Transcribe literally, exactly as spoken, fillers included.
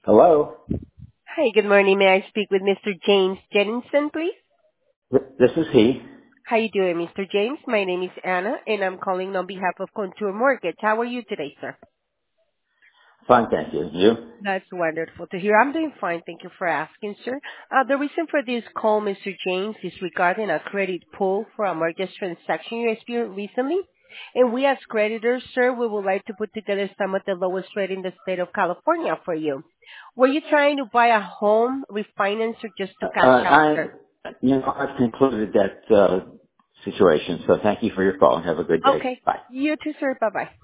Hello. Hi, good morning. May I speak with Mister James Jenninson, please? Th- This is he. How you doing, Mister James? My name is Anna, and I'm calling on behalf of Contour Mortgage. How are you today, sir? Fine, thank you. You? That's wonderful to hear. I'm doing fine. Thank you for asking, sir. Uh, the reason for this call, Mister James, is regarding a credit pull for a mortgage transaction you experienced recently. And we as creditors, sir, we would like to put together some of the lowest rate in the state of California for you. Were you trying to buy a home, refinance, or just to Uh, cash out, I, sir? you know, I've concluded that uh, situation. So thank you for your call and have a good day. Okay. Bye. You too, sir. Bye-bye.